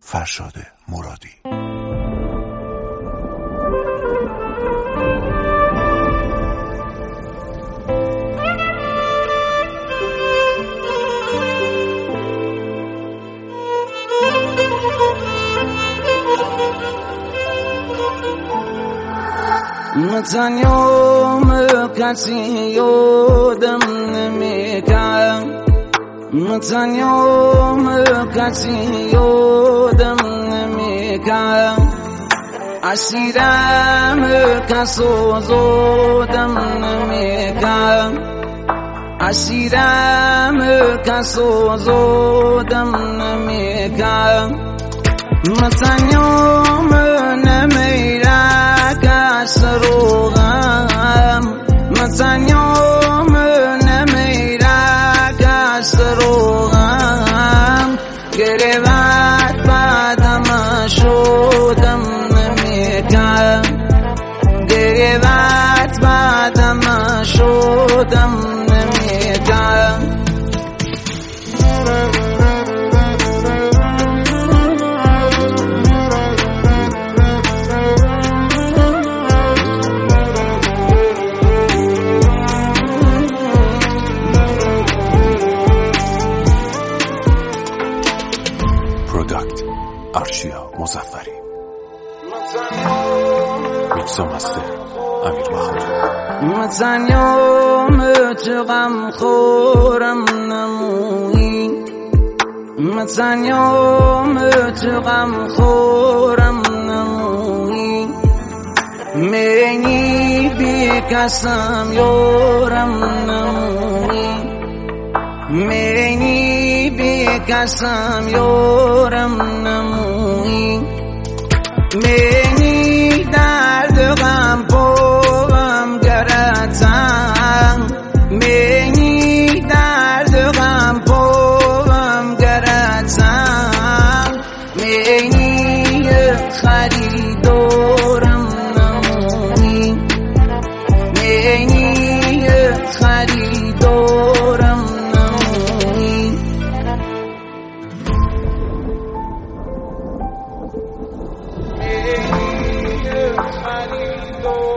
فرشاد مرادی. متنیام کسی یادم نمیکنم، متنیام کسی یادم نمیکنم، اسیرم کسو زودم نمیکنم، اسیرم کسو زودم نمیکنم، متنیام نمیره کس رو غم، متنیام نمیره کس رو غم، گریبت بعدم شدم نمیکنم، گریبت بعدم شدم نمیکنم. آرشیا مظفری، میکس و مستر امیر بهاری. متنیام چه غم خورم نمویی، متنیام چه غم خورم نمویی، منی بی کسم یارم نمویی، منی بی کسم یارم نمویی، منی درد غم پاوم گرتم، منی درد غم پاوم گرتم، منی خریدارم نمویی، منی خریدارم نمویی. خریدار